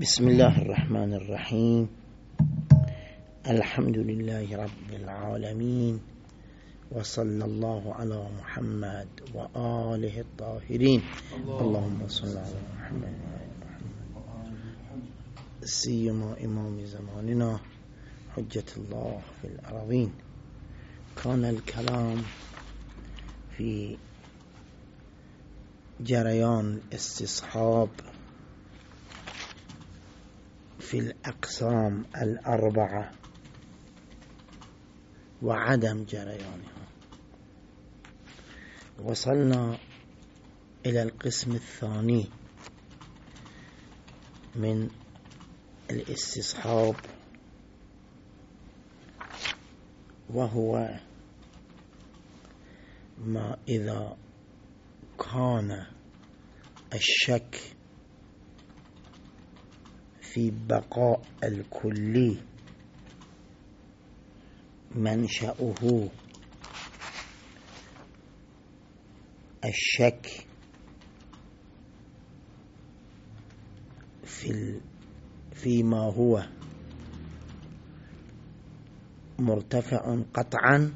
بسم الله الرحمن الرحيم. الحمد لله رب العالمين، وصلى الله على محمد وآله الطاهرين. اللهم صل على محمد سيما إمام زماننا حجة الله في الأرضين. كان الكلام في جريان الاستصحاب في الأقسام الأربعة وعدم جريانها. وصلنا إلى القسم الثاني من الاستصحاب، وهو ما إذا كان الشك في بقاء الكلي منشأه الشك فيما هو مرتفع قطعا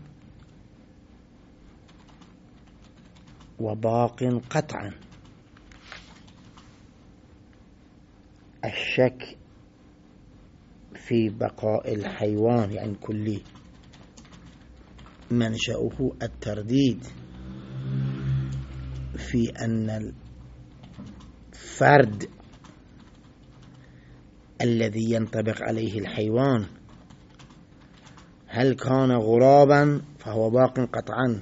وباق قطعا. الشك في بقاء الحيوان يعني كلي منشأه الترديد في أن الفرد الذي ينطبق عليه الحيوان هل كان غرابا فهو باق قطعا،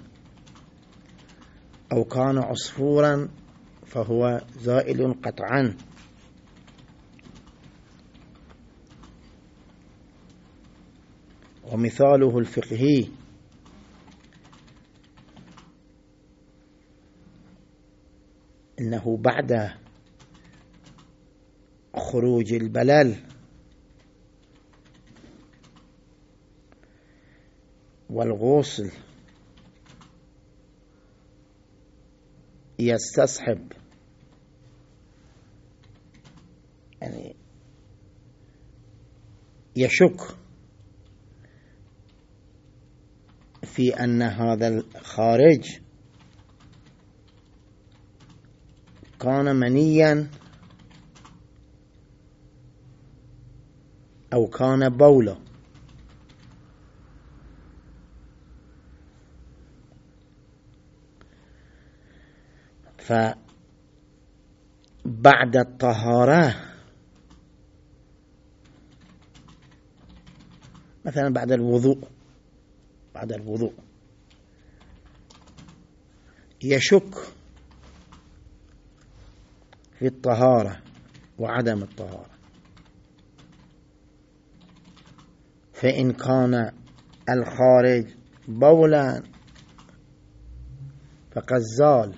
أو كان عصفورا فهو زائل قطعا. ومثاله الفقهي إنه بعد خروج البلل والغسل يستصحب، يعني يشك في أن هذا الخارج كان منيا أو كان بولا. فبعد الطهارة مثلا بعد الوضوء يشك في الطهارة وعدم الطهارة، فإن كان الخارج بولا فقد زال،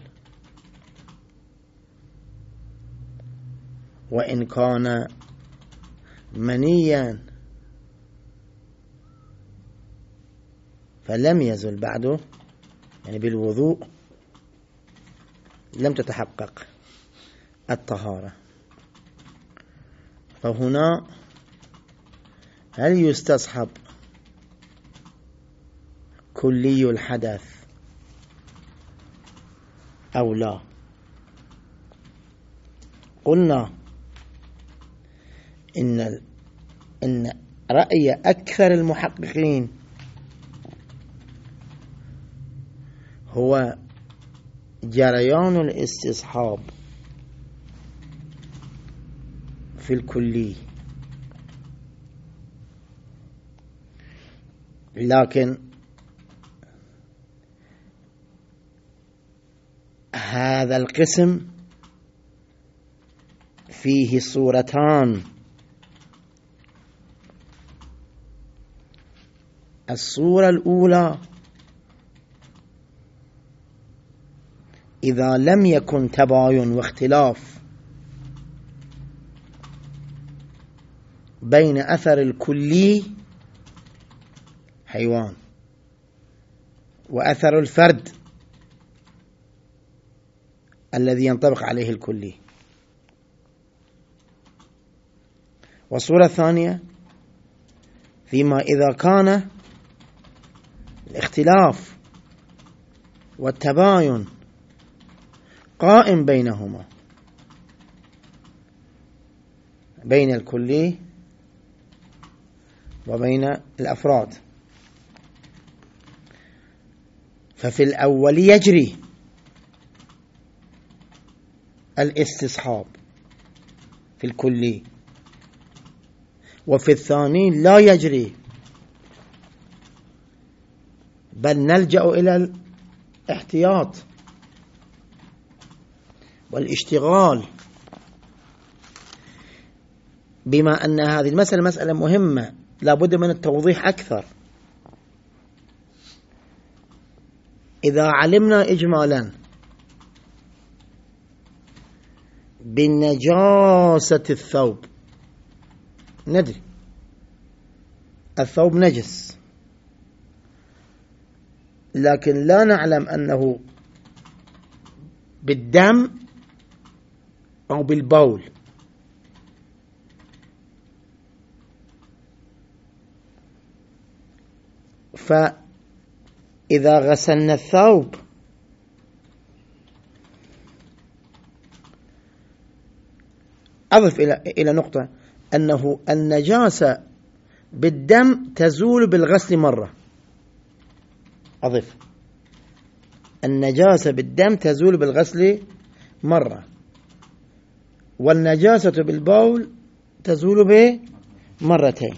وإن كان منيا فلم يزل بعده، يعني بالوضوء لم تتحقق الطهارة. فهنا هل يستصحب كلي الحدث أو لا؟ قلنا إن رأي أكثر المحققين هو جريان الاستصحاب في الكلي، لكن هذا القسم فيه صورتان. الصورة الأولى إذا لم يكن تباين واختلاف بين أثر الكلي حيوان وأثر الفرد الذي ينطبق عليه الكلي، والصورة الثانية فيما إذا كان الاختلاف والتباين قائم بينهما، بين الكلي وبين الأفراد. ففي الأول يجري الاستصحاب في الكلي، وفي الثاني لا يجري، بل نلجأ إلى الاحتياط والاشتغال، بما أن هذه المسألة مسألة مهمة لا بد من التوضيح أكثر. إذا علمنا إجمالا بنجاسة الثوب، ندري الثوب نجس، لكن لا نعلم أنه بالدم أو بالبول. فإذا غسلنا الثوب أضف إلى نقطة أنه النجاسة بالدم تزول بالغسل مرة. أضف النجاسة بالدم تزول بالغسل مرة، والنجاسة بالبول تزول بمرتين.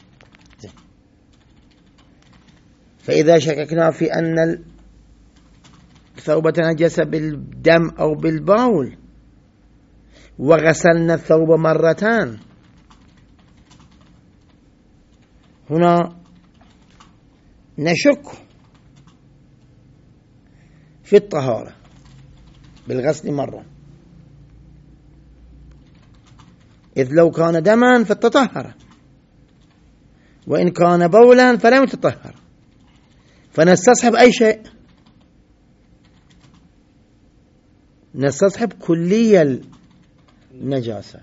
فإذا شككنا في أن الثوب تنجس بالدم أو بالبول وغسلنا الثوب مرتان، هنا نشك في الطهارة بالغسل مرة، إذ لو كان دما فتطهر، وإن كان بولا فلم يتطهر، فنستصحب أي شيء، نستصحب كلية النجاسة،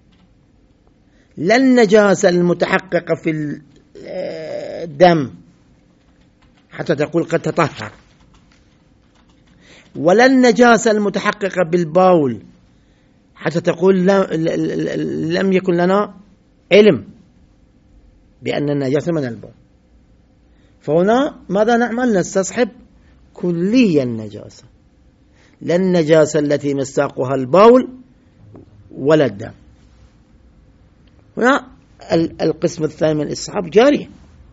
لا النجاسة المتحققة في الدم حتى تقول قد تطهر، ولا النجاسة المتحققة بالبول حتى تقول لم يكن لنا علم بأن النجاسة من البول. فهنا ماذا نعمل؟ نستصحب كلية النجاسة، لا النجاسة التي مستاقها البول ولا الدم. هنا القسم الثاني من الاستصحاب جاري.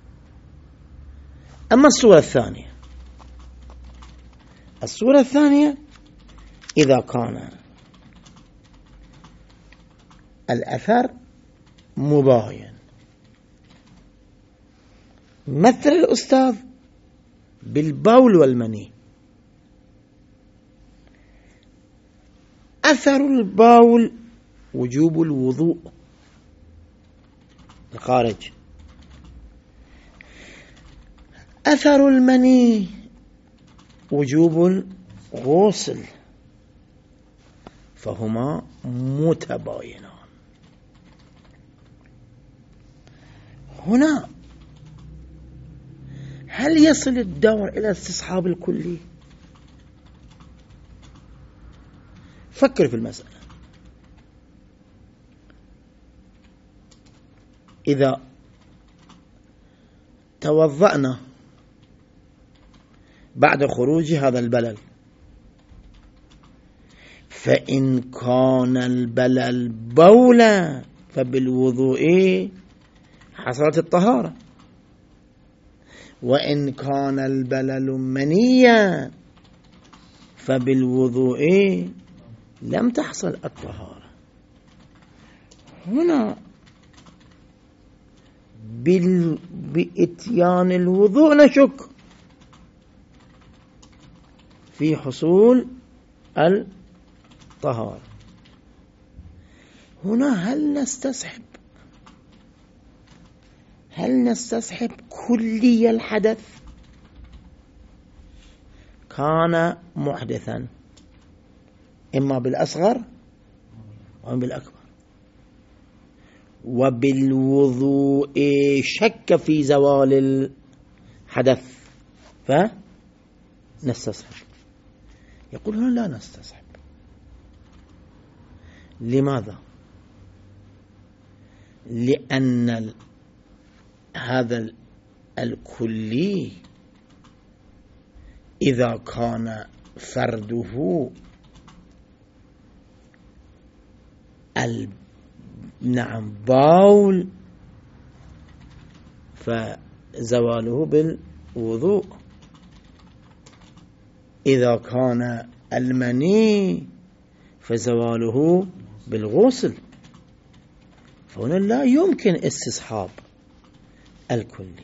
أما الصورة الثانية إذا كان الأثر مباين، مثل الأستاذ بالبول والمني، أثر البول وجوب الوضوء الخارج، أثر المني وجوب الغسل، فهما متباينان. هنا هل يصل الدور إلى استصحاب الكلي؟ فكر في المسألة. إذا توضأنا بعد خروج هذا البلل، فإن كان البلل بولا فبالوضوء حصلت الطهارة، وإن كان البلل منيا فبالوضوء لم تحصل الطهارة. هنا بإتيان الوضوء نشك في حصول الطهارة. هنا هل نستصحب كلي الحدث؟ كان محدثا إما بالأصغر أو بالأكبر، وبالوضوء شك في زوال الحدث فنستصحب. يقول هنا لا نستصحب. لماذا؟ لأن هذا الكلي إذا كان فرده باول فزواله بالوضوء، إذا كان المني فزواله بالغسل، فهنا لا يمكن استصحاب الكلي.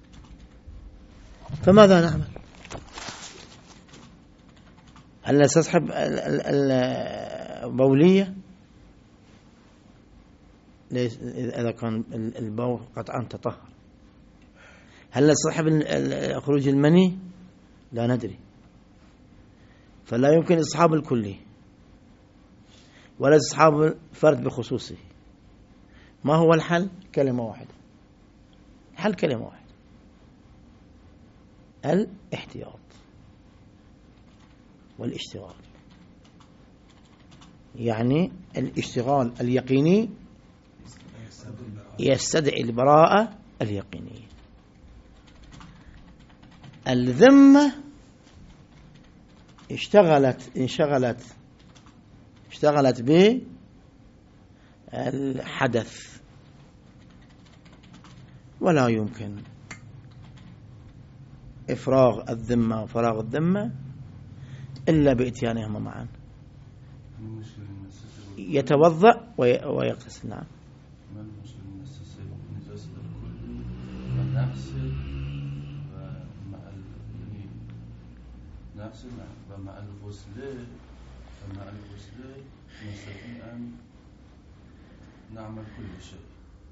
فماذا نعمل؟ هل نستصحب البولية إذا كان البول قطعا تطهر؟ هل نستصحب خروج المني؟ لا ندري. فلا يمكن استصحاب الكلي ولا استصحاب الفرد بخصوصه. ما هو الحل؟ كلمة واحدة. الحل كلمة واحدة: الاحتياط والاشتغال. يعني الاشتغال اليقيني يستدعي البراءة اليقينية. الذمة اشتغلت بالحدث، ولا يمكن إفراغ الذمة وفراغ الذمة إلا بإتيانهما معا. يتوضأ ويغتسل. نعم. ومع الغسل نستطيع أن نعمل كل شيء.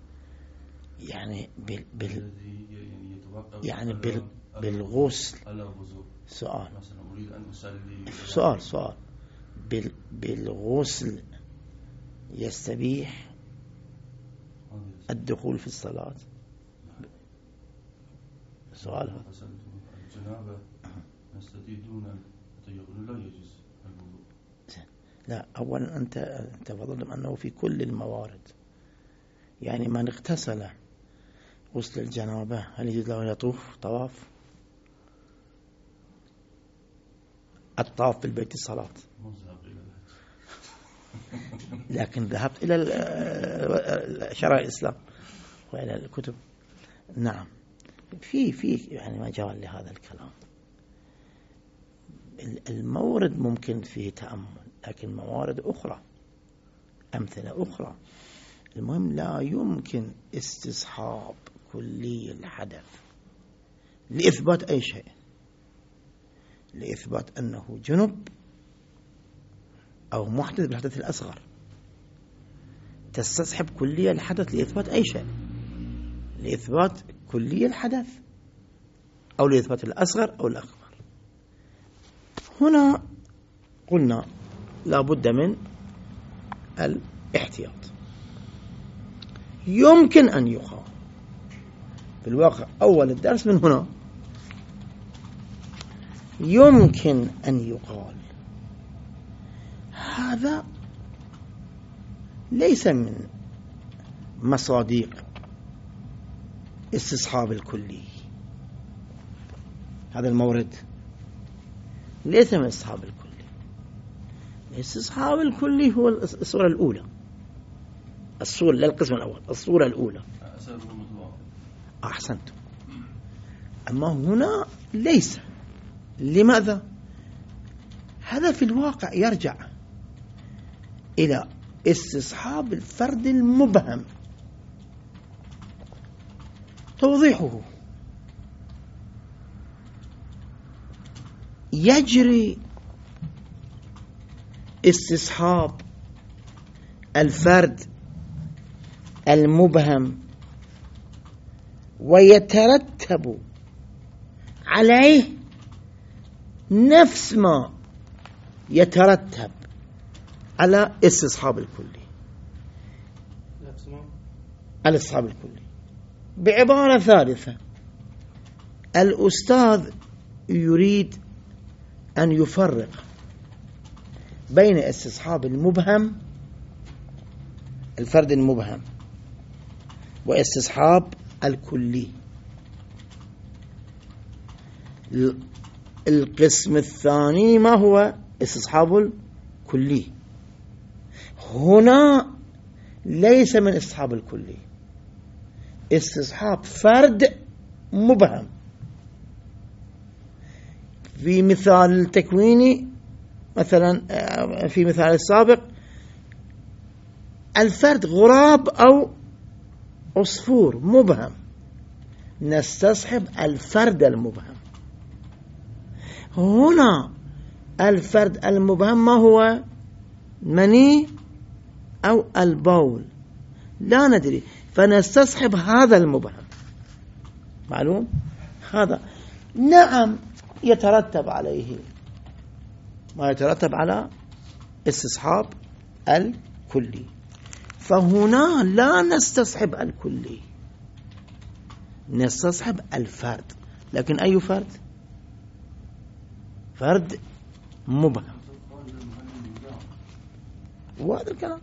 يعني بالغسل. سؤال مثلا أريد أن أصلي. سؤال بالغسل يستبيح الدخول في الصلاة؟ سؤال هذا. الجنابة نستطيع دون يقولون لا يجوز الوضوء. لا، أولا أنت تفضل أنه في كل الموارد. يعني من اغتسل غسل الجنابة هل يجوز له يطوف طواف؟ الطواف بالبيت الصلاة. لكن ذهبت إلى شرع الإسلام وإلى الكتب. نعم، في يعني مجال لهذا الكلام. المورد ممكن فيه تأمل، لكن موارد أخرى، أمثلة أخرى. المهم لا يمكن استصحاب كلي الحدث لإثبات أي شيء، لإثبات أنه جنب أو محدث بالحدث الأصغر. تستصحب كلي الحدث لإثبات أي شيء، لإثبات كلي الحدث أو لإثبات الأصغر أو الأكبر. هنا قلنا لا بد من الاحتياط. يمكن أن يقال في الواقع أول الدرس من هنا، يمكن أن يقال هذا ليس من مصادق استصحاب الكلي. هذا المورد ليس من استصحاب الكلي. استصحاب الكلي هو الصورة الأولى، الصورة للقسم الأول، الصورة الأولى. أحسنتم. أما هنا ليس. لماذا؟ هذا في الواقع يرجع إلى استصحاب الفرد المبهم. توضيحه: يجري استصحاب الفرد المبهم ويترتب عليه نفس ما يترتب على استصحاب الكلي. الاستصحاب الكلي. بعبارة ثالثة، الأستاذ يريد أن يفرق بين استصحاب المبهم، الفرد المبهم، واستصحاب الكلي. القسم الثاني ما هو استصحاب الكلي؟ هنا ليس من استصحاب الكلي، استصحاب فرد مبهم. في مثال التكويني مثلا، في مثال السابق، الفرد غراب أو عصفور مبهم، نستصحب الفرد المبهم. هنا الفرد المبهم ما هو؟ مني أو البول، لا ندري، فنستصحب هذا المبهم. معلوم هذا؟ نعم، يترتب عليه ما يترتب على استصحاب الكلي، فهنا لا نستصحب الكلي، نستصحب الفرد. لكن أي فرد؟ فرد مبهم. وهذا الكلام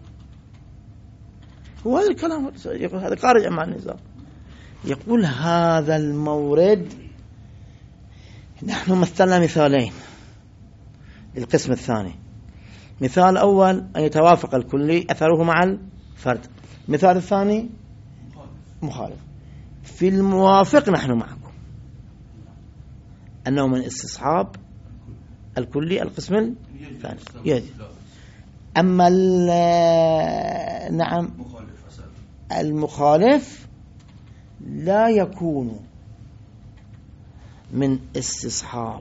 يقول هذا خارج عن النظام. يقول هذا المورد، نحن مثلنا مثالين للقسم الثاني. مثال أول أن يتوافق الكلي أثره مع الفرد، مثال الثاني مخالف. في الموافق نحن معكم أنه من استصحاب الكلي القسم الثاني يجب. أما نعم المخالف لا يكون من استصحاب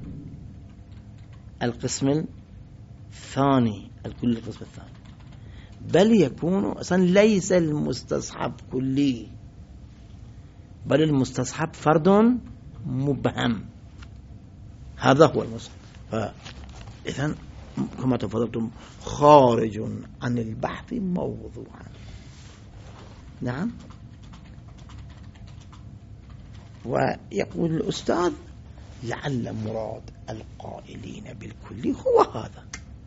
القسم الثاني الكلي القسم الثاني، بل يكون أصلا ليس المستصحب كلي، بل المستصحب فرد مبهم. هذا هو المستصحب. فإذن كما تفضلتم خارج عن البحث موضوعا. نعم. ويقول الأستاذ لعل مراد القائلين بالكلي هو هذا،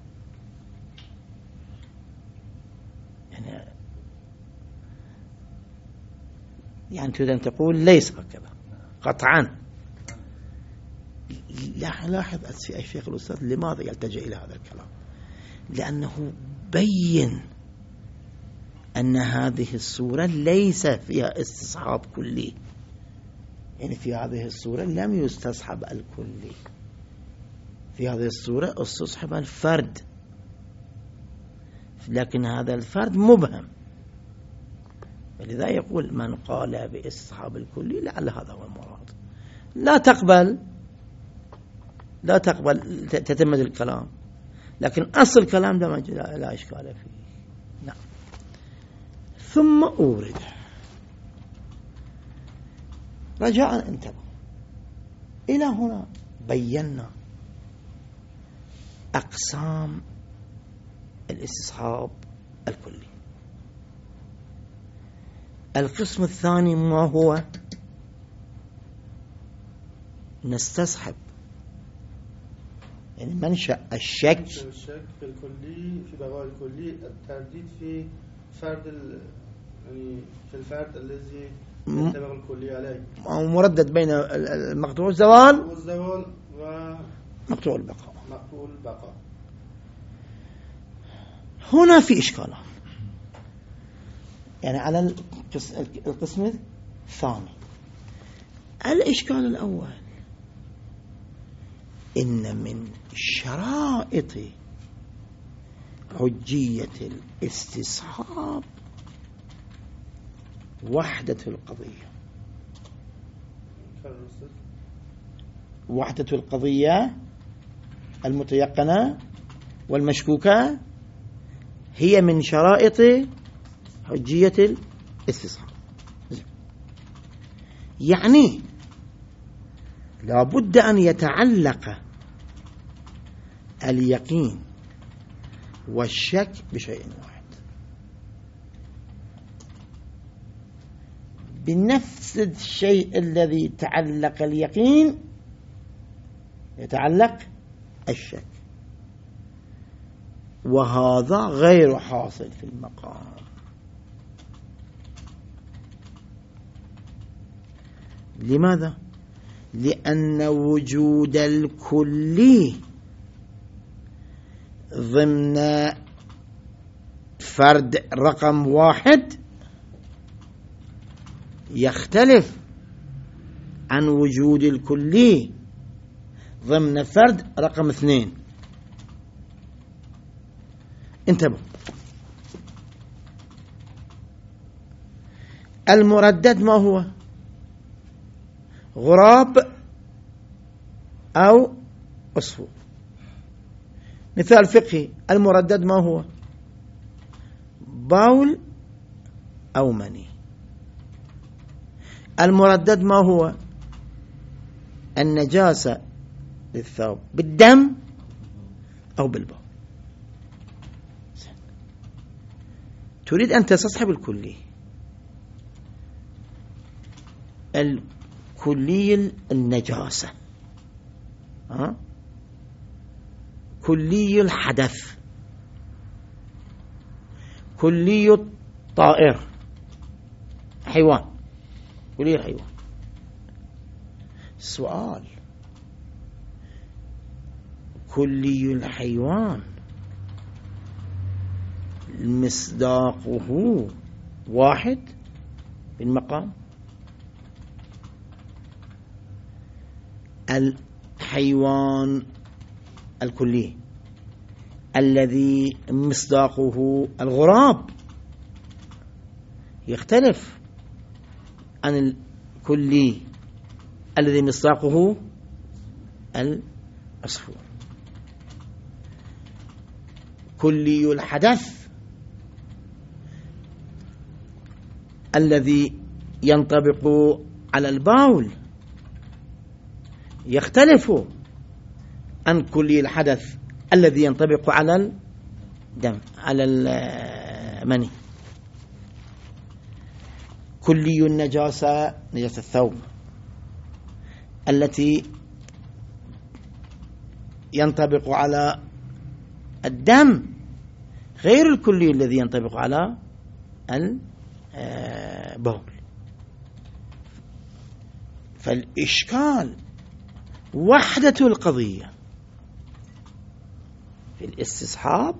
يعني تريد أن تقول ليس هكذا قطعا. لاحظ الشيخ الأستاذ لماذا يلتجئ إلى هذا الكلام؟ لأنه بين أن هذه الصورة ليس فيها استصحاب كلي، يعني في هذه الصورة لم يستصحب الكلي، في هذه الصورة استصحب الفرد، لكن هذا الفرد مبهم. فلذا يقول من قال باستصحاب الكلي لعل هذا هو المراد. لا تقبل تتمة الكلام، لكن أصل الكلام لا إشكال فيه. نعم. ثم أورد رجاء انتبهوا إلى هنا بينا أقسام الاستصحاب الكلي. القسم الثاني ما هو؟ نستصحب، يعني منشأ الشك في الكلي، في بقاء الكلي، الترديد في فرد يعني في الفرد الذي ينطبق الكلي عليه، أو مردد بين المقطوع الزوال ومقطوع البقاء. هنا في إشكالات، يعني على القسم الثاني. الإشكال الأول إن من شرائط حجية الاستصحاب وحدة القضية. وحدة القضية المتيقنة والمشكوكة هي من شرائط حجية الاستصحاب. يعني لابد أن يتعلق اليقين والشك بشيء واحد. بنفس الشيء الذي تعلق اليقين يتعلق الشك، وهذا غير حاصل في المقام. لماذا؟ لأن وجود الكلي ضمن فرد رقم 1 يختلف عن وجود الكلي ضمن فرد رقم 2. انتبهوا، المردد ما هو؟ غراب أو عصفور. مثال فقهي، المردد ما هو؟ باول أو مني. المردد ما هو؟ النجاسة للثوب بالدم أو بالبول. تريد أن تستصحب الكلي، الكلي النجاسة، كلي الحدث، كلي الطائر، حيوان، كلي الحيوان. السؤال، كلي الحيوان مصداقه 1 في المقام؟ الحيوان الكلي الذي مصداقه الغراب يختلف عن الكلي الذي مصداقه العصفور. كلي الحدث الذي ينطبق على البول يختلف عن كلي الحدث الذي ينطبق على الدم، على المني. كلي النجاسة، نجاسة الثوب التي ينطبق على الدم غير الكلي الذي ينطبق على البول. فالإشكال وحدة القضية في الاستصحاب،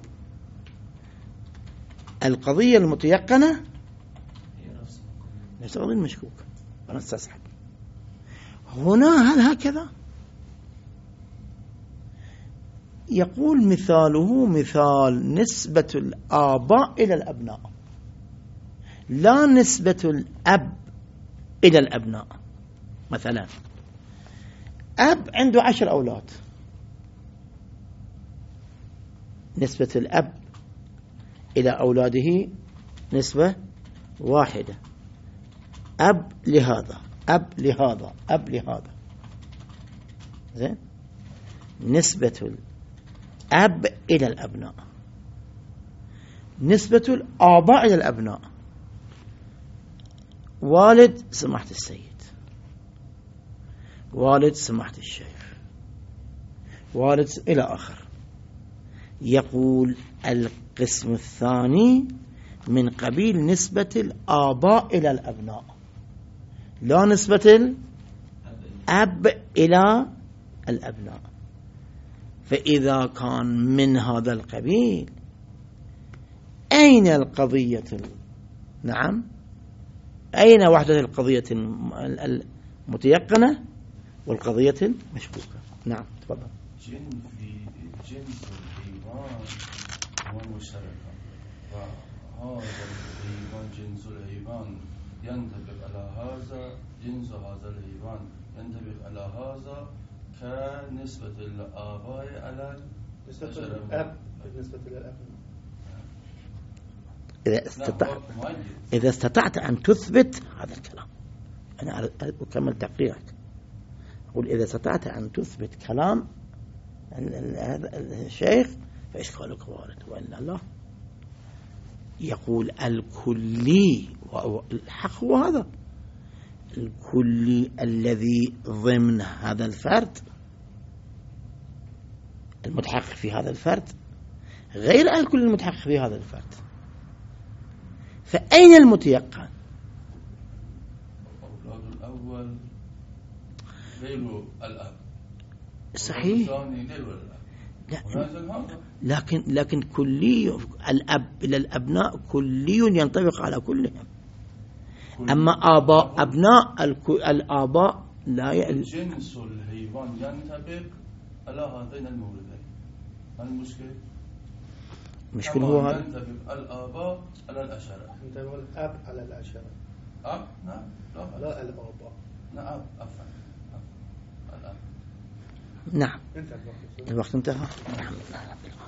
القضية المتيقنة نفس القضية المشكوكة ونستصحب. هنا هل هكذا؟ يقول مثاله مثال نسبة الآباء إلى الأبناء، لا نسبة الأب إلى الأبناء. مثلا أب عنده 10 أولاد، نسبة الأب إلى أولاده نسبة 1، أب لهذا، أب لهذا، أب لهذا. زين؟ نسبة الأب إلى الأبناء، نسبة الآباء إلى الأبناء، والد سماحة السيد، والد سماحة الشيخ، والد إلى آخر. يقول القسم الثاني من قبيل نسبة الآباء إلى الأبناء، لا نسبة الأب إلى الأبناء. فإذا كان من هذا القبيل أين القضية؟ نعم، أين وحدة القضية المتيقنة والقضية المشكوكة؟ نعم تفضل. جن في جنس الحيوان ومشتركا، فهذا الحيوان جنس الحيوان ينطبق على هذا، جنس هذا الحيوان ينطبق على هذا، كنسبة الآباء على نسبة الأب بالنسبة للأب. إذا استطعت أن تثبت هذا الكلام، أنا أكمل تقريرك، أقول إذا استطعت أن تثبت كلام هذا الشيخ فإشكالك وارد، وإلا لا. يقول الكلي، والحق هو هذا، الكلي الذي ضمن هذا الفرد المتحقق في هذا الفرد غير الكل المتحقق في هذا الفرد. فأين المتيقن؟ أولاد الأول غير الأب، صحيح، لا لكن كلي الأب إلى الأبناء كلي ينطبق على كلهم. أما آباء أبناء الآباء لا جنس الحيوان ينطبق على هذين الموردين. ما المشكلة؟ مشكلة هو هذا ينطبق الآباء على الأشرة. ينطبق الأب على الأشرة. أب؟ نعم. لا الآباء. نعم أفهم. الأب. نعم. الوقت انتهى.